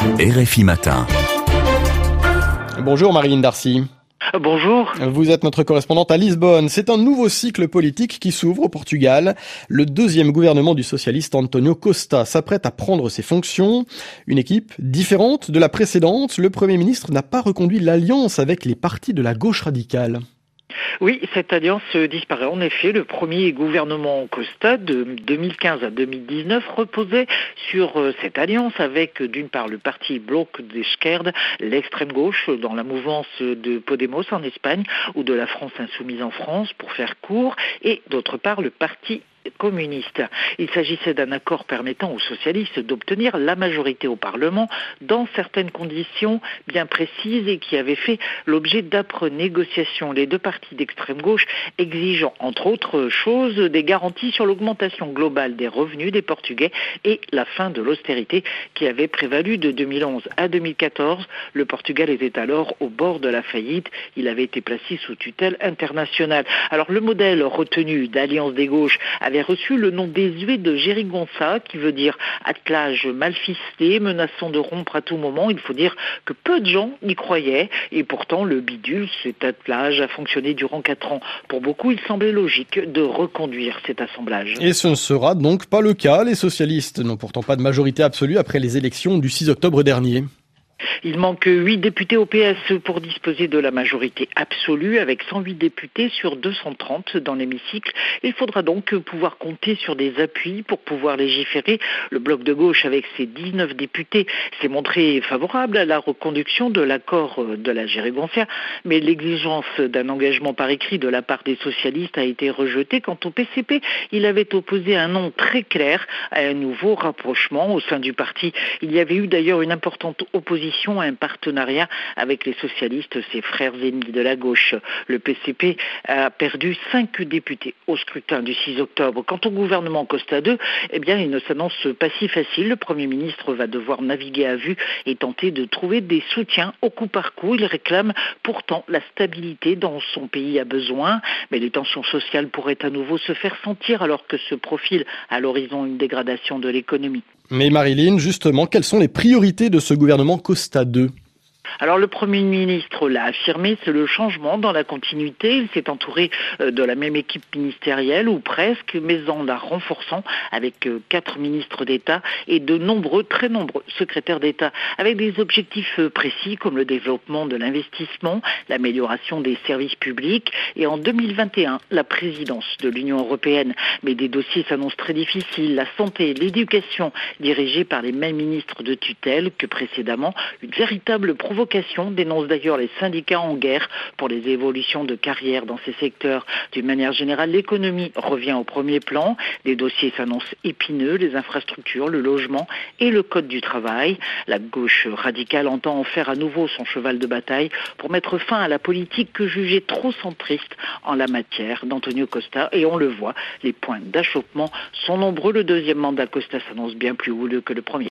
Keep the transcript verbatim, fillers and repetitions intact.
R F I Matin. Bonjour Marilyn Darcy. Bonjour. Vous êtes notre correspondante à Lisbonne. C'est un nouveau cycle politique qui s'ouvre au Portugal. Le deuxième gouvernement du socialiste António Costa s'apprête à prendre ses fonctions. Une équipe différente de la précédente. Le Premier ministre n'a pas reconduit l'alliance avec les partis de la gauche radicale. Oui, cette alliance disparaît. En effet, le premier gouvernement Costa de deux mille quinze à deux mille dix-neuf reposait sur cette alliance avec, d'une part, le parti Bloc de Esquerda, l'extrême gauche dans la mouvance de Podemos en Espagne ou de la France insoumise en France, pour faire court, et d'autre part, le parti communiste. Il s'agissait d'un accord permettant aux socialistes d'obtenir la majorité au Parlement dans certaines conditions bien précises et qui avait fait l'objet d'âpres négociations. Les deux partis d'extrême gauche exigeant entre autres choses des garanties sur l'augmentation globale des revenus des Portugais et la fin de l'austérité qui avait prévalu de deux mille onze à deux mille quatorze. Le Portugal était alors au bord de la faillite. Il avait été placé sous tutelle internationale. Alors le modèle retenu d'Alliance des gauches avait reçu le nom désuet de Geringonça, qui veut dire attelage mal ficelé, menaçant de rompre à tout moment. Il faut dire que peu de gens y croyaient, et pourtant le bidule, cet attelage, a fonctionné durant quatre ans. Pour beaucoup, il semblait logique de reconduire cet assemblage. Et ce ne sera donc pas le cas. Les socialistes n'ont pourtant pas de majorité absolue après les élections du six octobre dernier. Il manque huit députés au P S pour disposer de la majorité absolue, avec cent huit députés sur deux cent trente dans l'hémicycle. Il faudra donc pouvoir compter sur des appuis pour pouvoir légiférer. Le bloc de gauche, avec ses dix-neuf députés, s'est montré favorable à la reconduction de l'accord de la Geringonça, mais l'exigence d'un engagement par écrit de la part des socialistes a été rejetée. Quant au P C P, il avait opposé un non très clair à un nouveau rapprochement au sein du parti. Il y avait eu d'ailleurs une importante opposition à un partenariat avec les socialistes, ses frères ennemis de la gauche. Le P C P a perdu cinq députés au scrutin du six octobre. Quant au gouvernement Costa deux, eh bien, il ne s'annonce pas si facile. Le Premier ministre va devoir naviguer à vue et tenter de trouver des soutiens au coup par coup. Il réclame pourtant la stabilité dont son pays a besoin, mais les tensions sociales pourraient à nouveau se faire sentir alors que se profile à l'horizon une dégradation de l'économie. Mais Marilyn, justement, quelles sont les priorités de ce gouvernement Costa deux ? Alors le Premier ministre l'a affirmé, c'est le changement dans la continuité. Il s'est entouré de la même équipe ministérielle, ou presque, mais en la renforçant avec quatre ministres d'État et de nombreux, très nombreux secrétaires d'État, avec des objectifs précis comme le développement de l'investissement, l'amélioration des services publics et en deux mille vingt et un, la présidence de l'Union européenne. Mais des dossiers s'annoncent très difficiles, la santé, l'éducation, dirigés par les mêmes ministres de tutelle que précédemment, une véritable provocation dénonce d'ailleurs les syndicats en guerre pour les évolutions de carrière dans ces secteurs. D'une manière générale, l'économie revient au premier plan. Les dossiers s'annoncent épineux, les infrastructures, le logement et le code du travail. La gauche radicale entend en faire à nouveau son cheval de bataille pour mettre fin à la politique que jugeait trop centriste en la matière d'António Costa. Et on le voit, les points d'achoppement sont nombreux. Le deuxième mandat Costa s'annonce bien plus houleux que le premier.